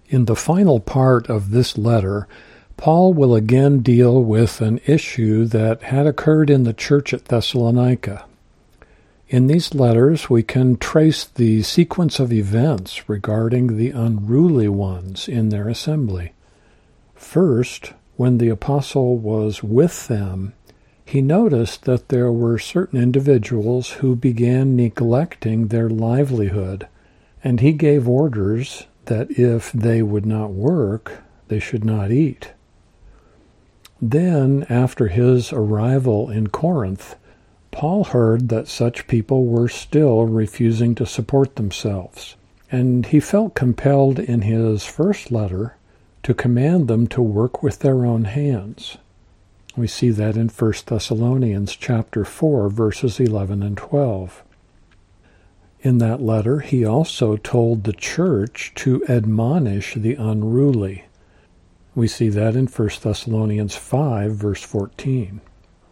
In the final part of this letter, Paul will again deal with an issue that had occurred in the church at Thessalonica. In these letters, we can trace the sequence of events regarding the unruly ones in their assembly. First, when the apostle was with them, he noticed that there were certain individuals who began neglecting their livelihood, and he gave orders that if they would not work, they should not eat. Then, after his arrival in Corinth, Paul heard that such people were still refusing to support themselves, and he felt compelled in his first letter to command them to work with their own hands. We see that in 1 Thessalonians chapter 4, verses 11 and 12. In that letter, he also told the church to admonish the unruly. We see that in 1 Thessalonians 5, verse 14.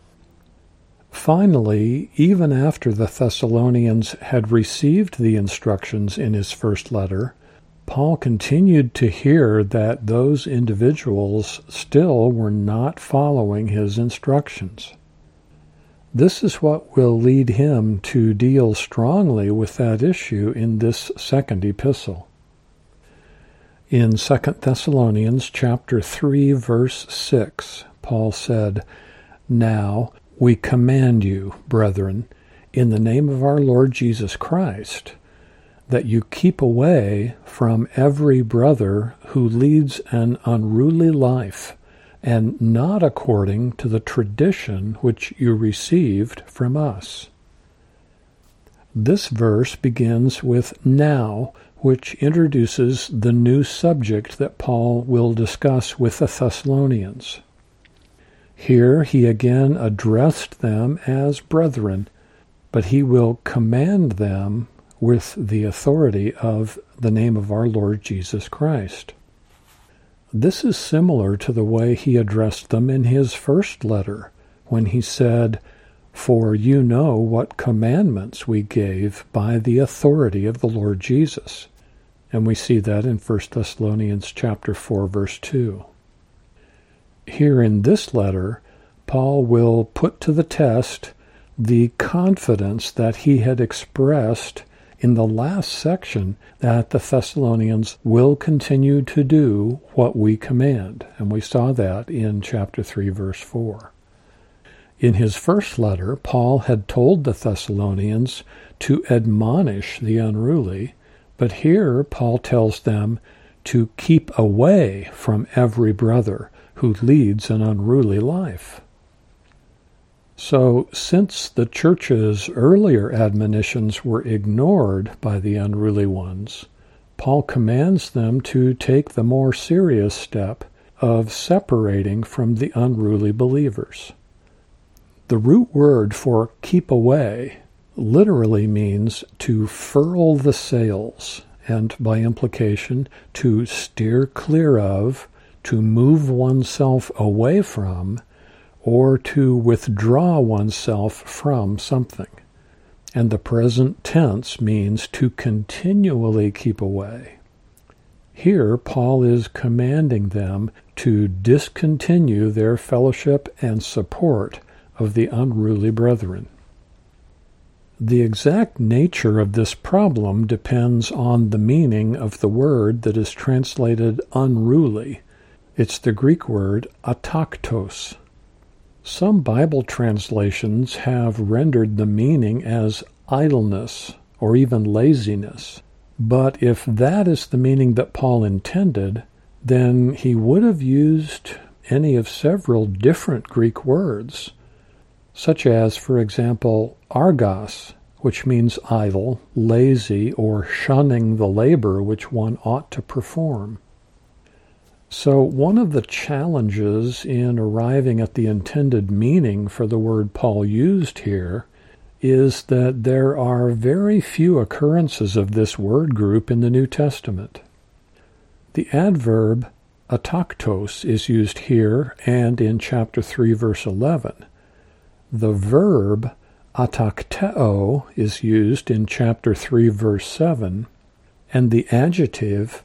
Finally, even after the Thessalonians had received the instructions in his first letter, Paul continued to hear that those individuals still were not following his instructions. This is what will lead him to deal strongly with that issue in this second epistle. In 2 Thessalonians chapter 3, verse 6, Paul said, "Now we command you, brethren, in the name of our Lord Jesus Christ, that you keep away from every brother who leads an unruly life, and not according to the tradition which you received from us." This verse begins with "now," which introduces the new subject that Paul will discuss with the Thessalonians. Here he again addressed them as brethren, but he will command them with the authority of the name of our Lord Jesus Christ. This is similar to the way he addressed them in his first letter, when he said, "For you know what commandments we gave by the authority of the Lord Jesus." And we see that in 1 Thessalonians chapter 4, verse 2. Here in this letter, Paul will put to the test the confidence that he had expressed in the last section, that the Thessalonians will continue to do what we command. And we saw that in chapter 3, verse 4. In his first letter, Paul had told the Thessalonians to admonish the unruly, but here Paul tells them to keep away from every brother who leads an unruly life. So, since the church's earlier admonitions were ignored by the unruly ones, Paul commands them to take the more serious step of separating from the unruly believers. The root word for keep away literally means to furl the sails, and by implication, to steer clear of, to move oneself away from, or to withdraw oneself from something. And the present tense means to continually keep away. Here, Paul is commanding them to discontinue their fellowship and support of the unruly brethren. The exact nature of this problem depends on the meaning of the word that is translated unruly. It's the Greek word ataktos. Some Bible translations have rendered the meaning as idleness or even laziness. But if that is the meaning that Paul intended, then he would have used any of several different Greek words, such as, for example, argos, which means idle, lazy, or shunning the labor which one ought to perform. So one of the challenges in arriving at the intended meaning for the word Paul used here is that there are very few occurrences of this word group in the New Testament. The adverb ataktos is used here and in chapter 3, verse 11. The verb atakteo is used in chapter 3, verse 7, and the adjective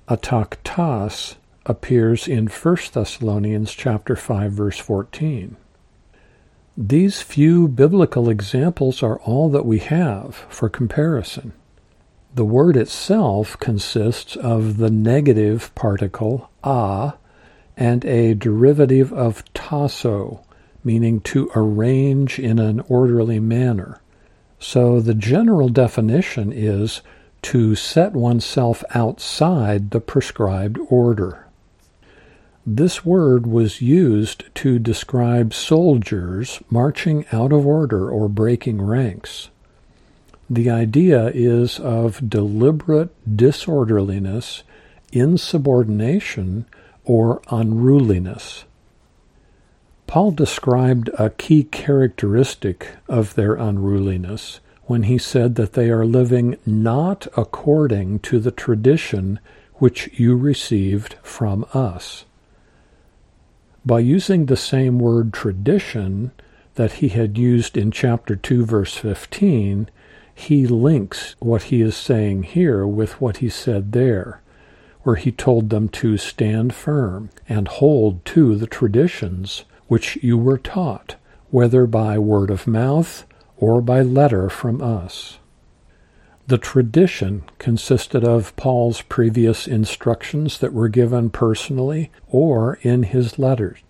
ataktas appears in 1 Thessalonians chapter 5, verse 14. These few biblical examples are all that we have for comparison. The word itself consists of the negative particle a and a derivative of tasso, meaning to arrange in an orderly manner. So the general definition is to set oneself outside the prescribed order. This word was used to describe soldiers marching out of order or breaking ranks. The idea is of deliberate disorderliness, insubordination, or unruliness. Paul described a key characteristic of their unruliness when he said that they are living not according to the tradition which you received from us. By using the same word tradition that he had used in chapter 2, verse 15, he links what he is saying here with what he said there, where he told them to stand firm and hold to the traditions which you were taught, whether by word of mouth or by letter from us. The tradition consisted of Paul's previous instructions that were given personally or in his letters.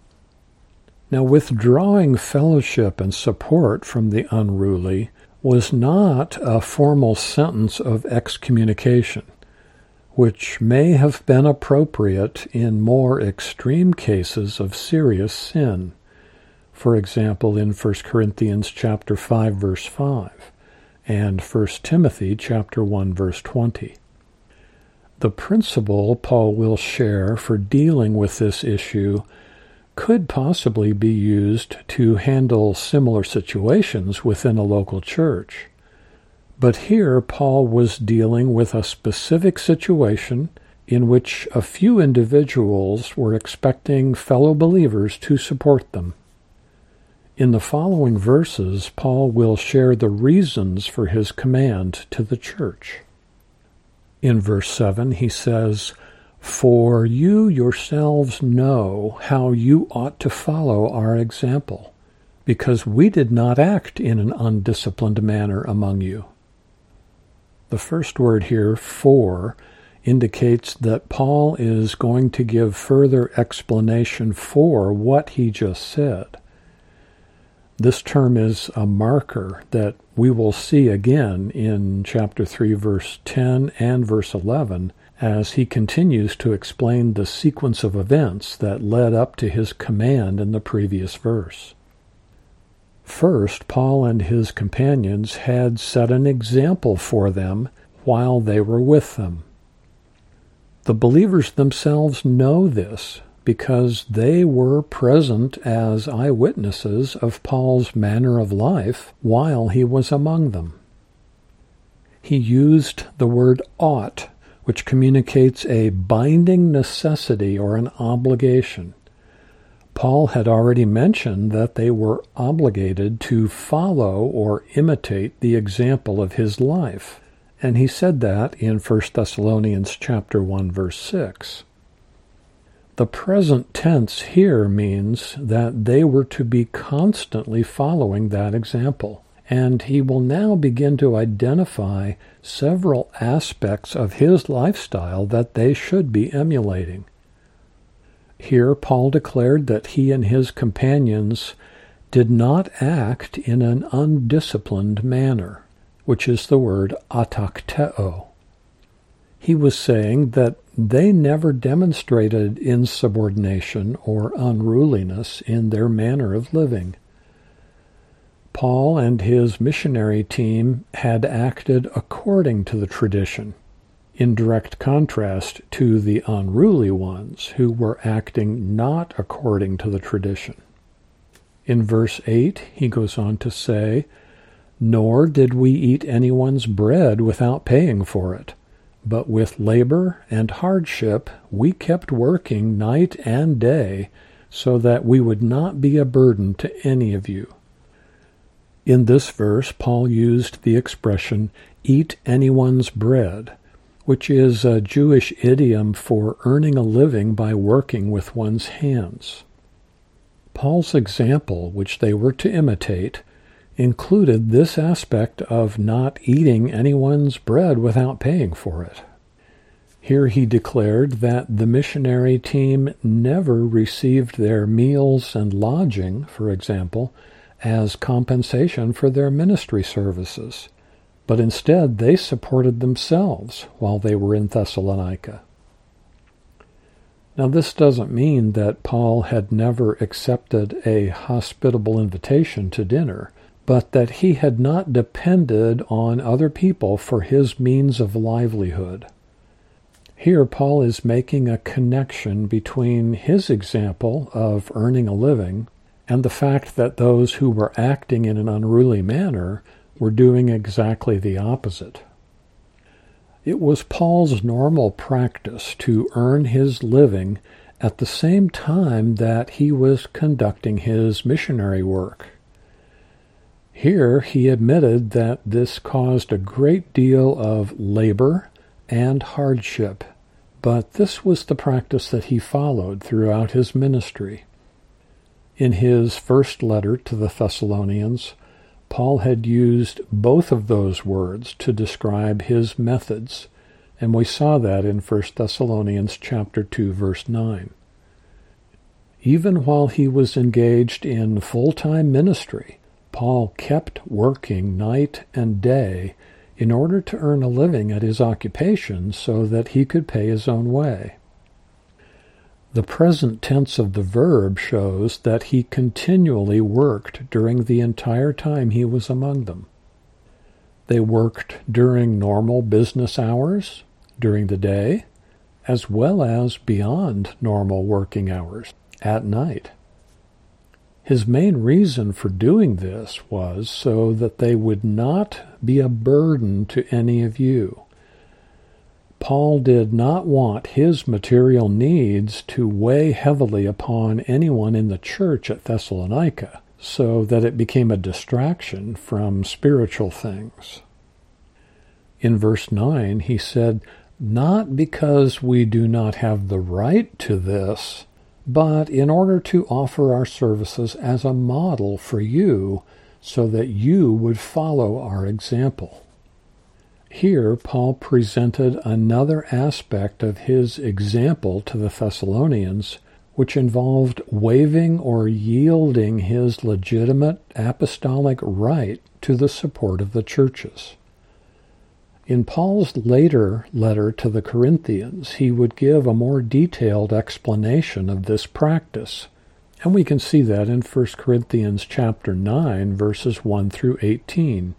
Now, withdrawing fellowship and support from the unruly was not a formal sentence of excommunication, which may have been appropriate in more extreme cases of serious sin. For example, in 1 Corinthians chapter 5, verse 5, and 1 Timothy chapter 1, verse 20. The principle Paul will share for dealing with this issue could possibly be used to handle similar situations within a local church. But here Paul was dealing with a specific situation in which a few individuals were expecting fellow believers to support them. In the following verses, Paul will share the reasons for his command to the church. In verse 7, he says, "For you yourselves know how you ought to follow our example, because we did not act in an undisciplined manner among you." The first word here, "for," indicates that Paul is going to give further explanation for what he just said. This term is a marker that we will see again in chapter 3, verse 10 and verse 11, as he continues to explain the sequence of events that led up to his command in the previous verse. First, Paul and his companions had set an example for them while they were with them. The believers themselves know this because they were present as eyewitnesses of Paul's manner of life while he was among them. He used the word ought, which communicates a binding necessity or an obligation. Paul had already mentioned that they were obligated to follow or imitate the example of his life, and he said that in 1 Thessalonians chapter 1, verse 6. The present tense here means that they were to be constantly following that example, and he will now begin to identify several aspects of his lifestyle that they should be emulating. Here Paul declared that he and his companions did not act in an undisciplined manner, which is the word atakteo. He was saying that they never demonstrated insubordination or unruliness in their manner of living. Paul and his missionary team had acted according to the tradition, in direct contrast to the unruly ones who were acting not according to the tradition. In verse 8, he goes on to say, "Nor did we eat anyone's bread without paying for it, but with labor and hardship we kept working night and day, so that we would not be a burden to any of you." In this verse, Paul used the expression, "eat anyone's bread," which is a Jewish idiom for earning a living by working with one's hands. Paul's example, which they were to imitate, included this aspect of not eating anyone's bread without paying for it. Here he declared that the missionary team never received their meals and lodging, for example, as compensation for their ministry services, but instead they supported themselves while they were in Thessalonica. Now, this doesn't mean that Paul had never accepted a hospitable invitation to dinner, but that he had not depended on other people for his means of livelihood. Here, Paul is making a connection between his example of earning a living and the fact that those who were acting in an unruly manner were doing exactly the opposite. It was Paul's normal practice to earn his living at the same time that he was conducting his missionary work. Here he admitted that this caused a great deal of labor and hardship, but this was the practice that he followed throughout his ministry. In his first letter to the Thessalonians, Paul had used both of those words to describe his methods, and we saw that in 1 Thessalonians chapter 2, verse 9. Even while he was engaged in full-time ministry, Paul kept working night and day in order to earn a living at his occupation so that he could pay his own way. The present tense of the verb shows that he continually worked during the entire time he was among them. They worked during normal business hours, during the day, as well as beyond normal working hours, at night. His main reason for doing this was so that they would not be a burden to any of you. Paul did not want his material needs to weigh heavily upon anyone in the church at Thessalonica, so that it became a distraction from spiritual things. In verse 9, he said, "Not because we do not have the right to this, but in order to offer our services as a model for you, so that you would follow our example." Here, Paul presented another aspect of his example to the Thessalonians, which involved waiving or yielding his legitimate apostolic right to the support of the churches. In Paul's later letter to the Corinthians, he would give a more detailed explanation of this practice, and we can see that in 1 Corinthians chapter 9, verses 1 through 18.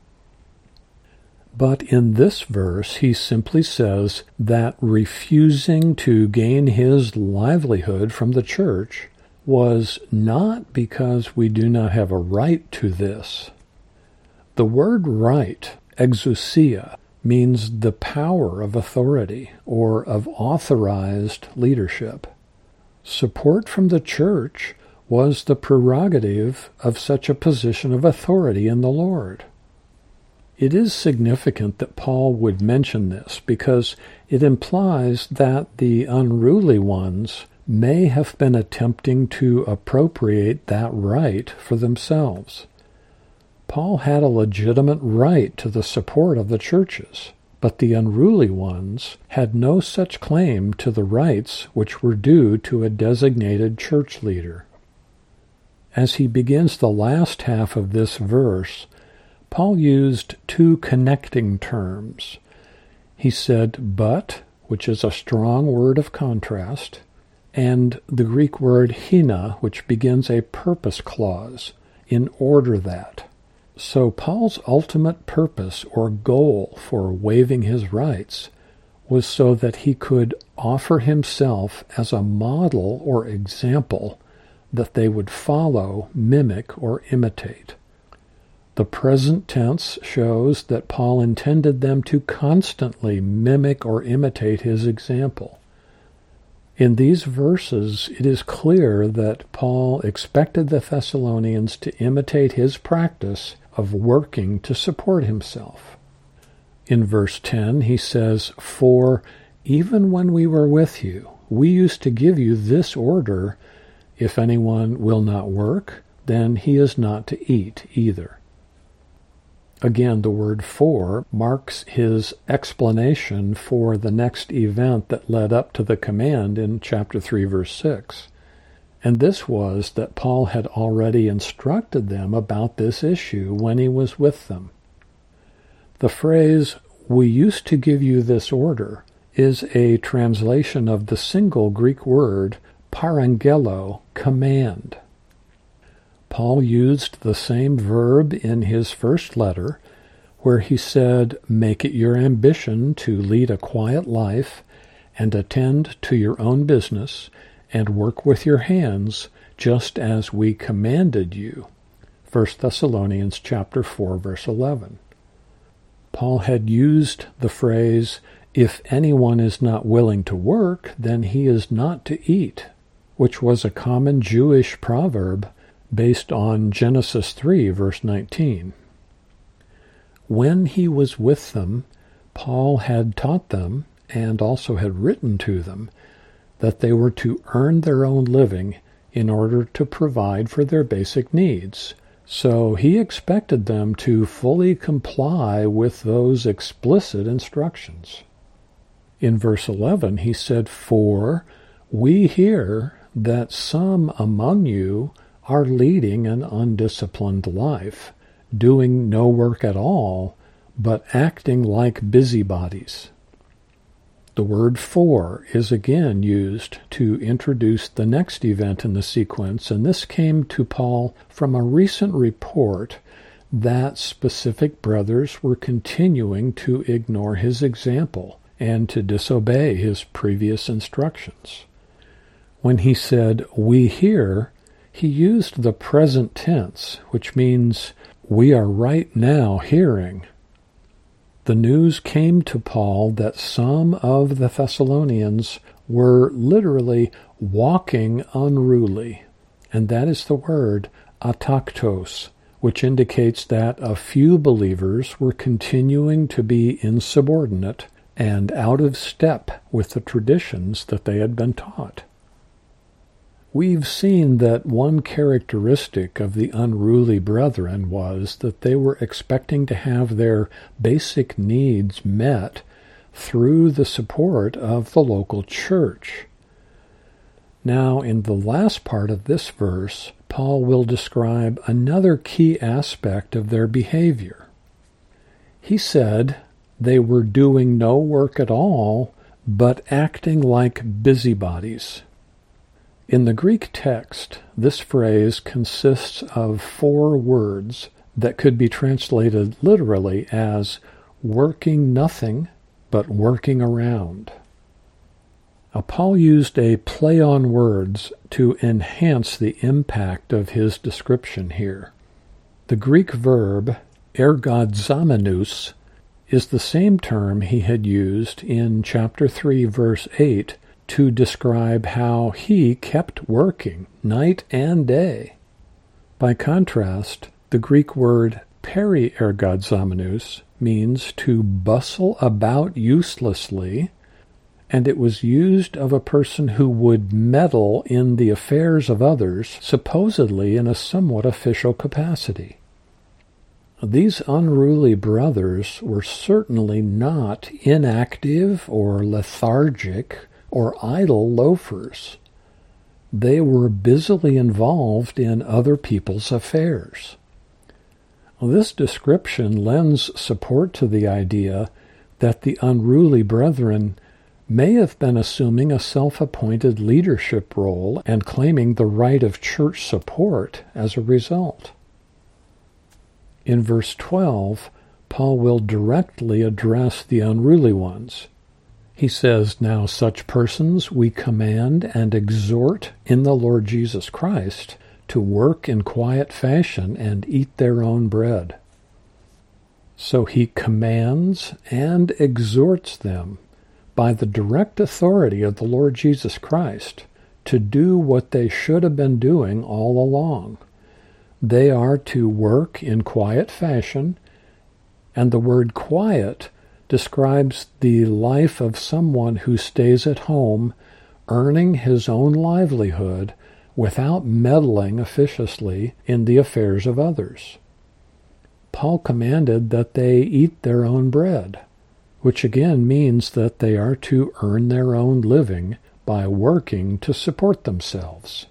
But in this verse, he simply says that refusing to gain his livelihood from the church was not because we do not have a right to this. The word right, exousia, means the power of authority or of authorized leadership. Support from the church was the prerogative of such a position of authority in the Lord. It is significant that Paul would mention this because it implies that the unruly ones may have been attempting to appropriate that right for themselves. Paul had a legitimate right to the support of the churches, but the unruly ones had no such claim to the rights which were due to a designated church leader. As he begins the last half of this verse, Paul used two connecting terms. He said but, which is a strong word of contrast, and the Greek word hina, which begins a purpose clause, in order that. So Paul's ultimate purpose or goal for waiving his rights was so that he could offer himself as a model or example that they would follow, mimic, or imitate. The present tense shows that Paul intended them to constantly mimic or imitate his example. In these verses, it is clear that Paul expected the Thessalonians to imitate his practice of working to support himself. In verse 10, he says, "For even when we were with you, we used to give you this order, if anyone will not work, then he is not to eat either." Again, the word "for" marks his explanation for the next event that led up to the command in chapter 3, verse 6. And this was that Paul had already instructed them about this issue when he was with them. The phrase, "we used to give you this order," is a translation of the single Greek word parangelo, command. Paul used the same verb in his first letter, where he said, "Make it your ambition to lead a quiet life and attend to your own business and work with your hands, just as we commanded you." 1 Thessalonians chapter 4, verse 11. Paul had used the phrase, "If anyone is not willing to work, then he is not to eat," which was a common Jewish proverb based on Genesis 3, verse 19. When he was with them, Paul had taught them, and also had written to them, that they were to earn their own living in order to provide for their basic needs. So he expected them to fully comply with those explicit instructions. In verse 11 he said, "For we hear that some among you are leading an undisciplined life, doing no work at all, but acting like busybodies." The word "for" is again used to introduce the next event in the sequence, and this came to Paul from a recent report that specific brothers were continuing to ignore his example and to disobey his previous instructions. When he said, "we hear," he used the present tense, which means we are right now hearing. The news came to Paul that some of the Thessalonians were literally walking unruly, and that is the word ataktos, which indicates that a few believers were continuing to be insubordinate and out of step with the traditions that they had been taught. We've seen that one characteristic of the unruly brethren was that they were expecting to have their basic needs met through the support of the local church. Now, in the last part of this verse, Paul will describe another key aspect of their behavior. He said they were doing no work at all, but acting like busybodies. In the Greek text, this phrase consists of 4 words that could be translated literally as working nothing but working around. Now, Paul used a play on words to enhance the impact of his description here. The Greek verb ergodzamenus is the same term he had used in chapter 3, verse 8, to describe how he kept working night and day. By contrast, the Greek word periergodzamenus means to bustle about uselessly, and it was used of a person who would meddle in the affairs of others, supposedly in a somewhat official capacity. These unruly brothers were certainly not inactive or lethargic or idle loafers. They were busily involved in other people's affairs. This description lends support to the idea that the unruly brethren may have been assuming a self-appointed leadership role and claiming the right of church support as a result. In verse 12, Paul will directly address the unruly ones. He says, "Now such persons we command and exhort in the Lord Jesus Christ to work in quiet fashion and eat their own bread." So he commands and exhorts them by the direct authority of the Lord Jesus Christ to do what they should have been doing all along. They are to work in quiet fashion, and the word quiet describes the life of someone who stays at home, earning his own livelihood without meddling officiously in the affairs of others. Paul commanded that they eat their own bread, which again means that they are to earn their own living by working to support themselves.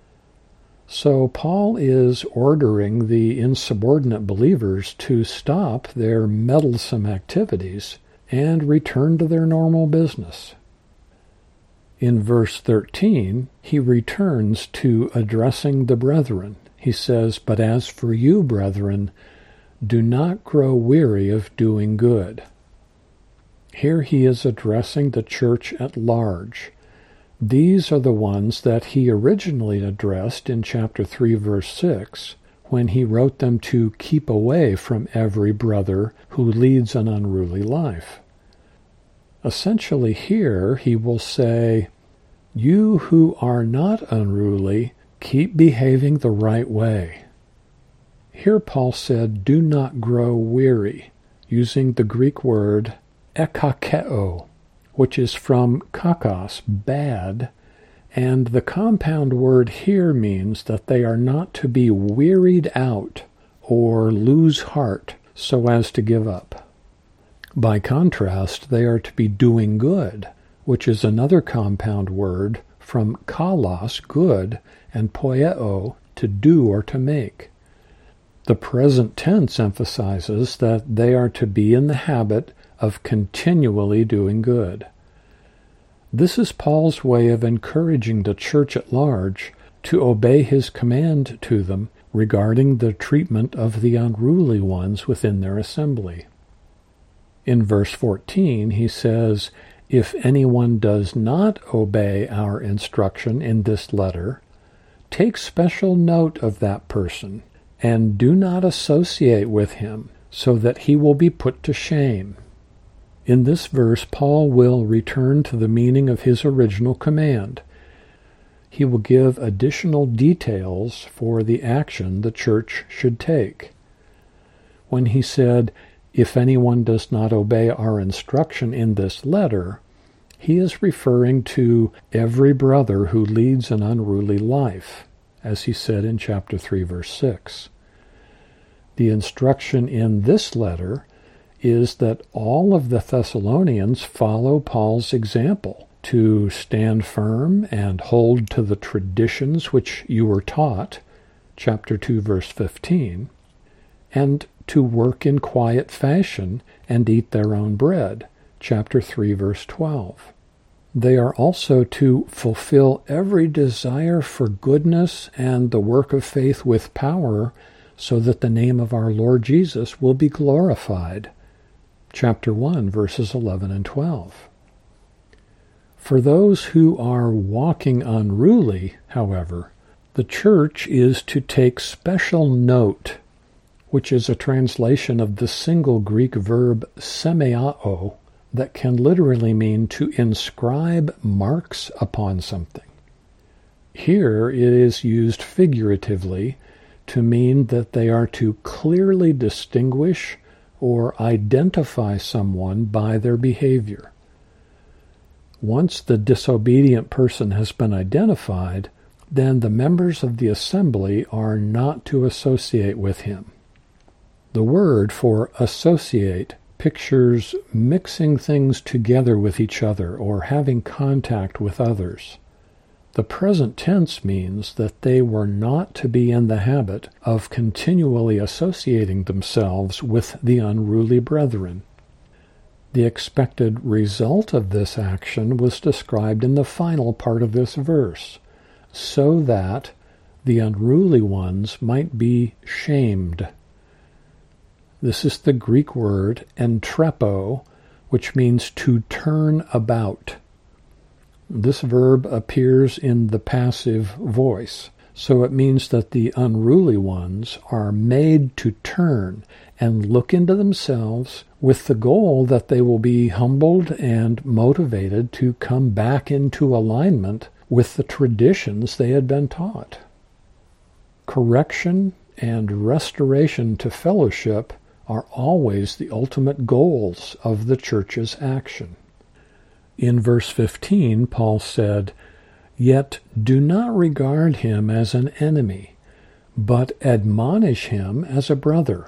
So Paul is ordering the insubordinate believers to stop their meddlesome activities and return to their normal business. In verse 13, he returns to addressing the brethren. He says, "But as for you, brethren, do not grow weary of doing good." Here he is addressing the church at large. These are the ones that he originally addressed in chapter 3, verse 6, when he wrote them to keep away from every brother who leads an unruly life. Essentially here he will say, "You who are not unruly, keep behaving the right way." Here Paul said, "Do not grow weary," using the Greek word ekakeo, which is from kakos, bad, and the compound word here means that they are not to be wearied out or lose heart so as to give up. By contrast, they are to be doing good, which is another compound word from kalos, good, and poieo, to do or to make. The present tense emphasizes that they are to be in the habit of continually doing good. This is Paul's way of encouraging the church at large to obey his command to them regarding the treatment of the unruly ones within their assembly. In verse 14 he says, "If anyone does not obey our instruction in this letter, take special note of that person, and do not associate with him, so that he will be put to shame." In this verse, Paul will return to the meaning of his original command. He will give additional details for the action the church should take. When he said, "If anyone does not obey our instruction in this letter," he is referring to every brother who leads an unruly life, as he said in chapter 3, verse 6. The instruction in this letter is that all of the Thessalonians follow Paul's example to stand firm and hold to the traditions which you were taught, chapter 2, verse 15, and to work in quiet fashion and eat their own bread, chapter 3, verse 12. They are also to fulfill every desire for goodness and the work of faith with power, so that the name of our Lord Jesus will be glorified, chapter 1, verses 11 and 12. For those who are walking unruly, however, the church is to take special note, which is a translation of the single Greek verb semeiao, that can literally mean to inscribe marks upon something. Here it is used figuratively to mean that they are to clearly distinguish or identify someone by their behavior. Once the disobedient person has been identified, then the members of the assembly are not to associate with him. The word for associate pictures mixing things together with each other or having contact with others. The present tense means that they were not to be in the habit of continually associating themselves with the unruly brethren. The expected result of this action was described in the final part of this verse, so that the unruly ones might be shamed. This is the Greek word entrepo, which means to turn about. This verb appears in the passive voice, so it means that the unruly ones are made to turn and look into themselves with the goal that they will be humbled and motivated to come back into alignment with the traditions they had been taught. Correction and restoration to fellowship are always the ultimate goals of the church's action. In verse 15, Paul said, "Yet do not regard him as an enemy, but admonish him as a brother."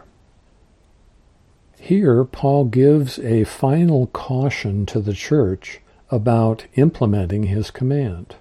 Here, Paul gives a final caution to the church about implementing his command.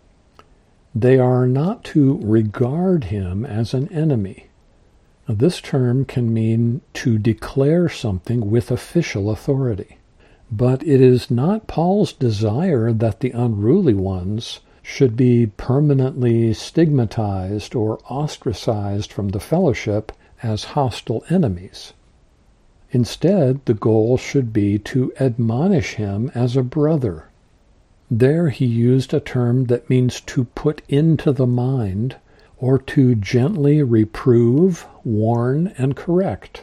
They are not to regard him as an enemy. Now, this term can mean to declare something with official authority. But it is not Paul's desire that the unruly ones should be permanently stigmatized or ostracized from the fellowship as hostile enemies. Instead, the goal should be to admonish him as a brother. There he used a term that means to put into the mind, or to gently reprove, warn, and correct.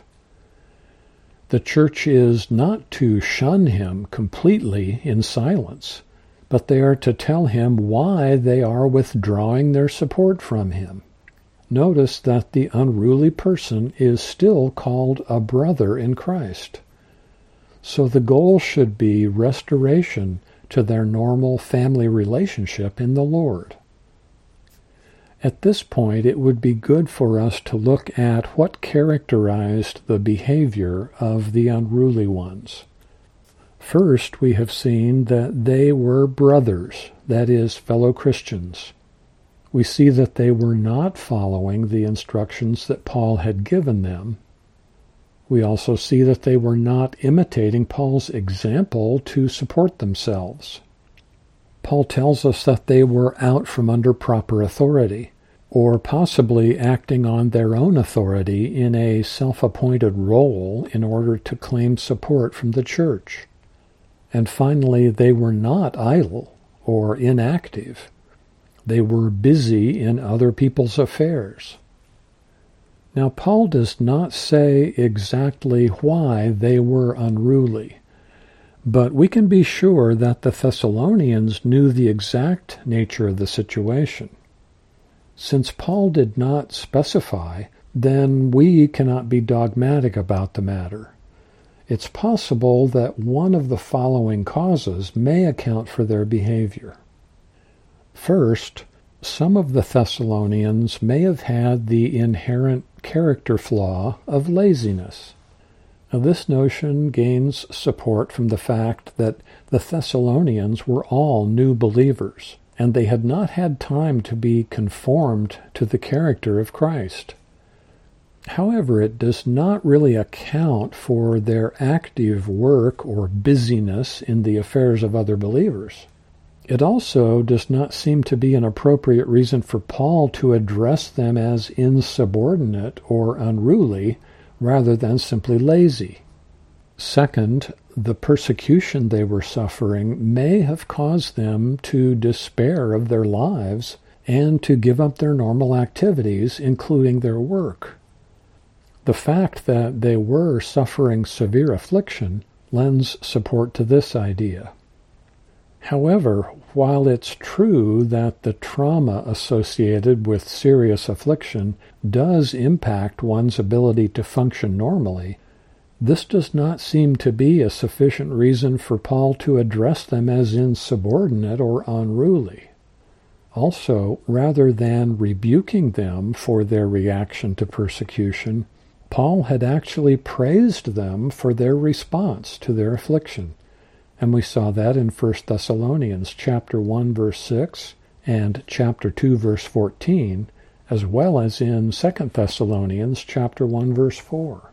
The church is not to shun him completely in silence, but they are to tell him why they are withdrawing their support from him. Notice that the unruly person is still called a brother in Christ. So the goal should be restoration to their normal family relationship in the Lord. At this point, it would be good for us to look at what characterized the behavior of the unruly ones. First, we have seen that they were brothers, that is, fellow Christians. We see that they were not following the instructions that Paul had given them. We also see that they were not imitating Paul's example to support themselves. Paul tells us that they were out from under proper authority, or possibly acting on their own authority in a self-appointed role in order to claim support from the church. And finally, they were not idle or inactive. They were busy in other people's affairs. Now, Paul does not say exactly why they were unruly, but we can be sure that the Thessalonians knew the exact nature of the situation. Since Paul did not specify, then we cannot be dogmatic about the matter. It's possible that one of the following causes may account for their behavior. First, some of the Thessalonians may have had the inherent character flaw of laziness. Now, this notion gains support from the fact that the Thessalonians were all new believers, and they had not had time to be conformed to the character of Christ. However, it does not really account for their active work or busyness in the affairs of other believers. It also does not seem to be an appropriate reason for Paul to address them as insubordinate or unruly rather than simply lazy. Second, the persecution they were suffering may have caused them to despair of their lives and to give up their normal activities, including their work. The fact that they were suffering severe affliction lends support to this idea. However, while it's true that the trauma associated with serious affliction does impact one's ability to function normally, this does not seem to be a sufficient reason for Paul to address them as insubordinate or unruly. Also, rather than rebuking them for their reaction to persecution, Paul had actually praised them for their response to their affliction. And we saw that in 1 Thessalonians chapter 1, verse 6, and chapter 2, verse 14, as well as in 2 Thessalonians chapter 1, verse 4.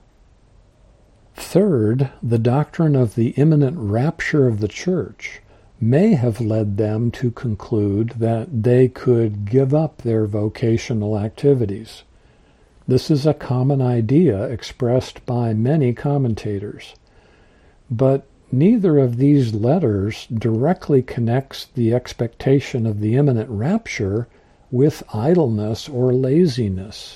Third, the doctrine of the imminent rapture of the church may have led them to conclude that they could give up their vocational activities. This is a common idea expressed by many commentators. But neither of these letters directly connects the expectation of the imminent rapture with idleness or laziness.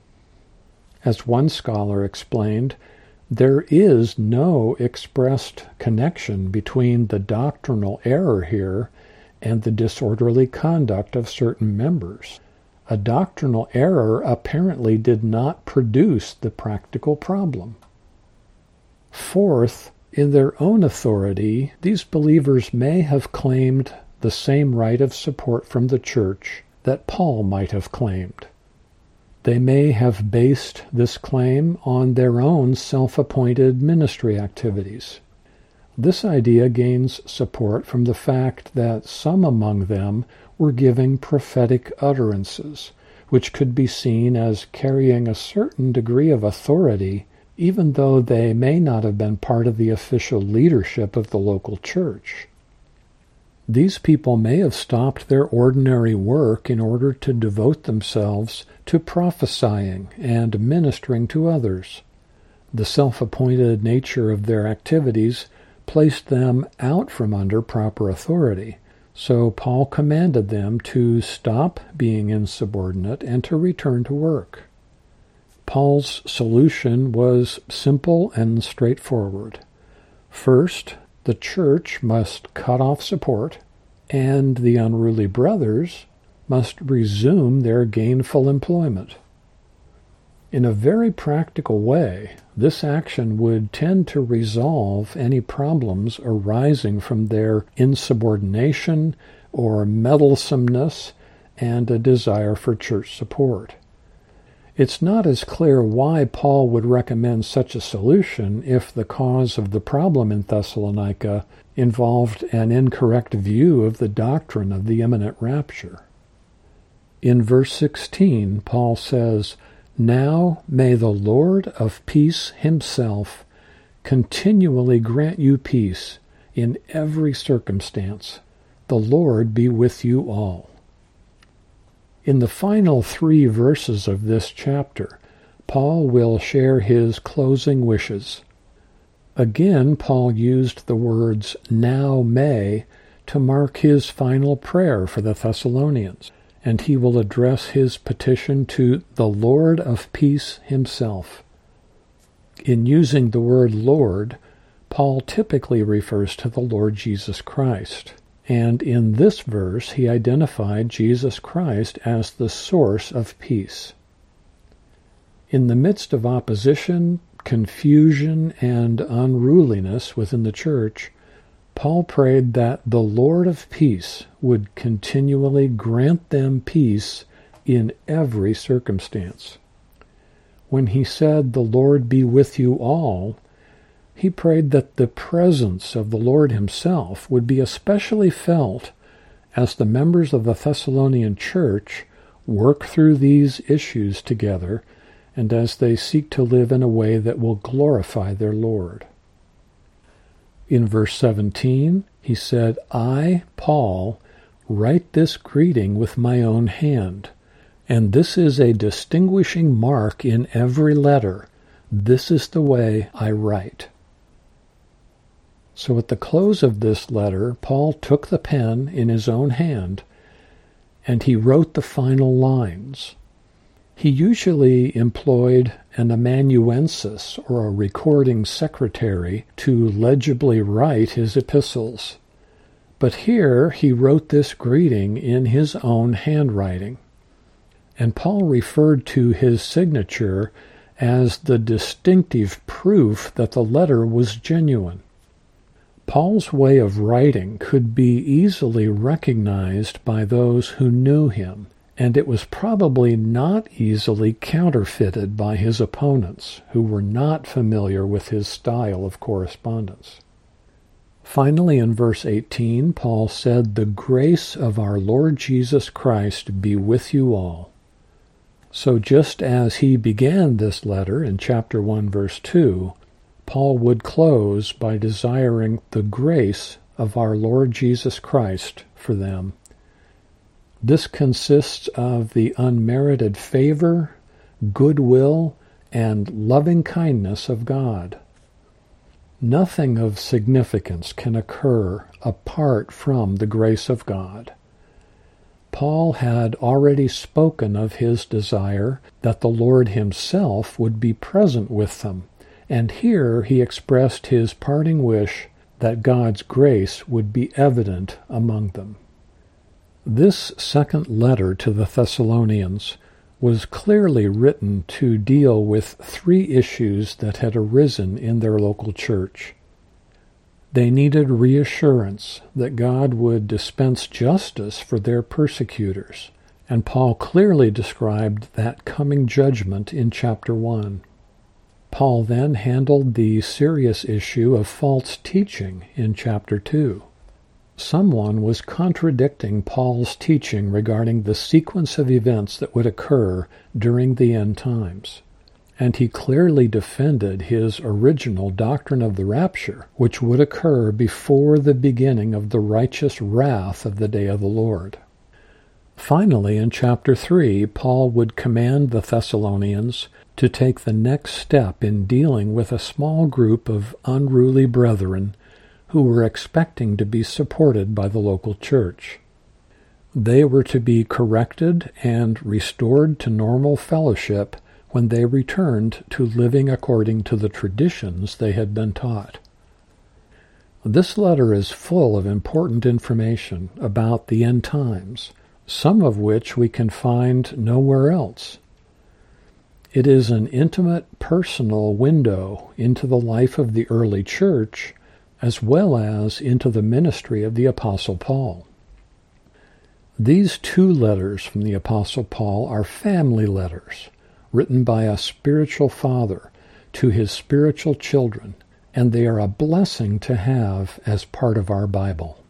As one scholar explained, there is no expressed connection between the doctrinal error here and the disorderly conduct of certain members. A doctrinal error apparently did not produce the practical problem. Fourth, in their own authority, these believers may have claimed the same right of support from the church that Paul might have claimed. They may have based this claim on their own self-appointed ministry activities. This idea gains support from the fact that some among them were giving prophetic utterances, which could be seen as carrying a certain degree of authority, even though they may not have been part of the official leadership of the local church. These people may have stopped their ordinary work in order to devote themselves to prophesying and ministering to others. The self-appointed nature of their activities placed them out from under proper authority, so Paul commanded them to stop being insubordinate and to return to work. Paul's solution was simple and straightforward. First, the church must cut off support, and the unruly brothers must resume their gainful employment. In a very practical way, this action would tend to resolve any problems arising from their insubordination or meddlesomeness and a desire for church support. It's not as clear why Paul would recommend such a solution if the cause of the problem in Thessalonica involved an incorrect view of the doctrine of the imminent rapture. In verse 16, Paul says, "Now may the Lord of peace himself continually grant you peace in every circumstance. The Lord be with you all." In the final 3 verses of this chapter, Paul will share his closing wishes. Again, Paul used the words "now may" to mark his final prayer for the Thessalonians, and he will address his petition to the Lord of peace himself. In using the word Lord, Paul typically refers to the Lord Jesus Christ. And in this verse, he identified Jesus Christ as the source of peace. In the midst of opposition, confusion, and unruliness within the church, Paul prayed that the Lord of peace would continually grant them peace in every circumstance. When he said, "The Lord be with you all," he prayed that the presence of the Lord himself would be especially felt as the members of the Thessalonian church work through these issues together and as they seek to live in a way that will glorify their Lord. In verse 17, he said, "I, Paul, write this greeting with my own hand, and this is a distinguishing mark in every letter. This is the way I write." So at the close of this letter, Paul took the pen in his own hand, and he wrote the final lines. He usually employed an amanuensis, or a recording secretary, to legibly write his epistles. But here he wrote this greeting in his own handwriting. And Paul referred to his signature as the distinctive proof that the letter was genuine. Paul's way of writing could be easily recognized by those who knew him, and it was probably not easily counterfeited by his opponents, who were not familiar with his style of correspondence. Finally, in verse 18, Paul said, "The grace of our Lord Jesus Christ be with you all." So just as he began this letter in chapter 1, verse 2, Paul would close by desiring the grace of our Lord Jesus Christ for them. This consists of the unmerited favor, goodwill, and loving kindness of God. Nothing of significance can occur apart from the grace of God. Paul had already spoken of his desire that the Lord himself would be present with them, and here he expressed his parting wish that God's grace would be evident among them. This second letter to the Thessalonians was clearly written to deal with three issues that had arisen in their local church. They needed reassurance that God would dispense justice for their persecutors, and Paul clearly described that coming judgment in chapter 1. Paul then handled the serious issue of false teaching in chapter 2. Someone was contradicting Paul's teaching regarding the sequence of events that would occur during the end times, and he clearly defended his original doctrine of the rapture, which would occur before the beginning of the righteous wrath of the day of the Lord. Finally, in chapter 3, Paul would command the Thessalonians to take the next step in dealing with a small group of unruly brethren who were expecting to be supported by the local church. They were to be corrected and restored to normal fellowship when they returned to living according to the traditions they had been taught. This letter is full of important information about the end times, some of which we can find nowhere else. It is an intimate, personal window into the life of the early church, as well as into the ministry of the Apostle Paul. These two letters from the Apostle Paul are family letters, written by a spiritual father to his spiritual children, and they are a blessing to have as part of our Bible.